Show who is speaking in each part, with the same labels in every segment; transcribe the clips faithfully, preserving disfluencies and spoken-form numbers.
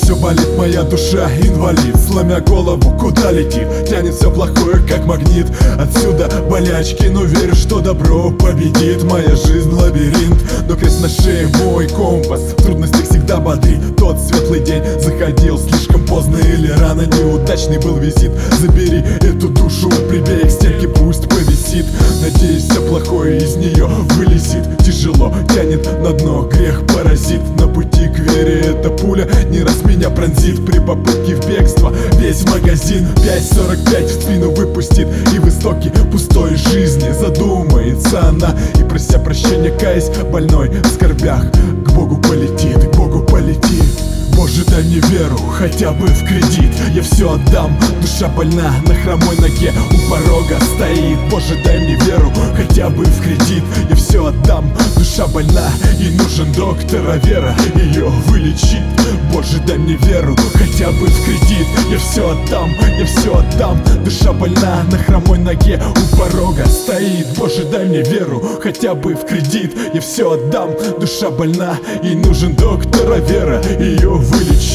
Speaker 1: все болит, моя душа инвалид. Сломя голову, куда летит, тянет все плохое, как магнит. Отсюда болячки, но верю, что добро победит. Моя жизнь лабиринт, но крест на шее мой компас. В трудностях всегда бодрит. Тот светлый день заходил слишком поздно, или рано, неудачный был визит. Забери эту душу, прибей к стенке, пусть повисит. Надеюсь, все плохое из нее вылезет. Тяжело тянет на дно, грех паразит. На пути к вере эта пуля не раз меня пронзит. При попытке в бегство весь магазин пять сорок пять в спину выпустит. И в истоке пустой жизни задумается она, и прося прощения, каясь больной в скорбях, к Богу полетит, к Богу полетит. Боже, дай мне веру, хотя бы в кредит. Я все отдам, душа больна, на хромой ноге у порога стоит. Боже, дай мне веру, хотя бы в кредит. Я все отдам, душа больна, и нужен доктор, а вера ее вылечит. Боже, дай мне веру, хотя бы в кредит. Я все отдам, я все отдам, душа больна, на хромой ноге у порога стоит. Боже, дай мне веру, хотя бы в кредит. Я все отдам, душа больна, и нужен доктор, а вера ее вылечит.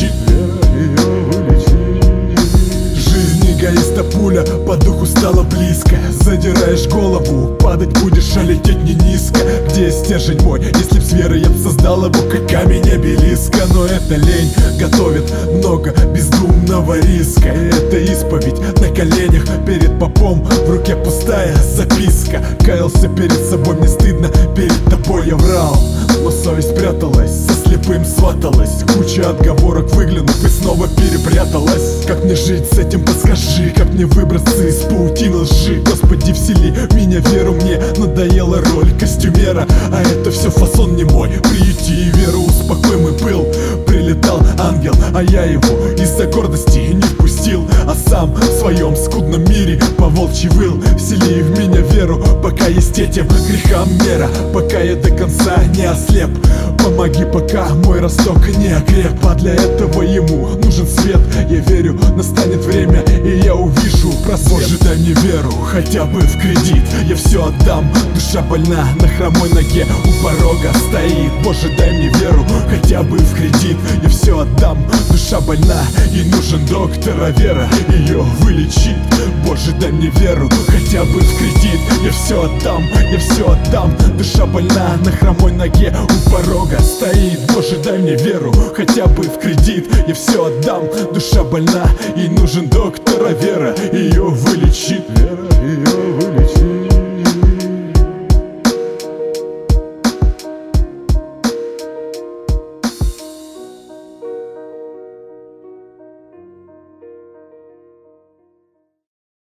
Speaker 1: Вера ее вылечит. Жизнь эгоиста пуля по духу стала близко. Задираешь голову, падать будешь, а лететь не низко. Где стержень мой? Если б с верой я б создал его, как камень обелиска. Но эта лень готовит много бездумного риска. Это исповедь на коленях перед попом, в руке пустая записка. Каялся перед собой, мне стыдно, перед тобой я врал, но совесть пряталась, со слепым сваталась. Куча отговорок, выглянув, и снова перепряталась. Как мне жить с этим, подскажи, как мне выбраться из паутины лжи? Господи, всели в меня веру, мне надоела роль костюмера, а это все фасон не мой. Приюти веру, успокой мой пыл. Прилетал ангел, а я его из-за гордости не впустил, а сам в своем скудном мире по волчьи выл. Всели в меня веру, пока есть этим грехам мера, пока я до конца не ослеп. Помоги, пока мой росток не окреп, а для этого ему нужен свет. Я верю, настанет время, и я увижу просвет. Боже, дай мне веру, хотя бы в кредит. Я все отдам, душа больна, на хромой ноге у порога стоит. Боже, дай мне веру, хотя бы в кредит. Я все отдам, душа больна, и нужен доктор, а вера ее вылечит. Боже, дай мне веру, хотя бы в кредит. Я все отдам, я все отдам, душа больна, на хромой ноге у порога стоит. Боже, дай мне веру, хотя бы в кредит. Я все отдам, душа больна, и нужен доктор, а вера ее вылечит. Вера ее вылечит.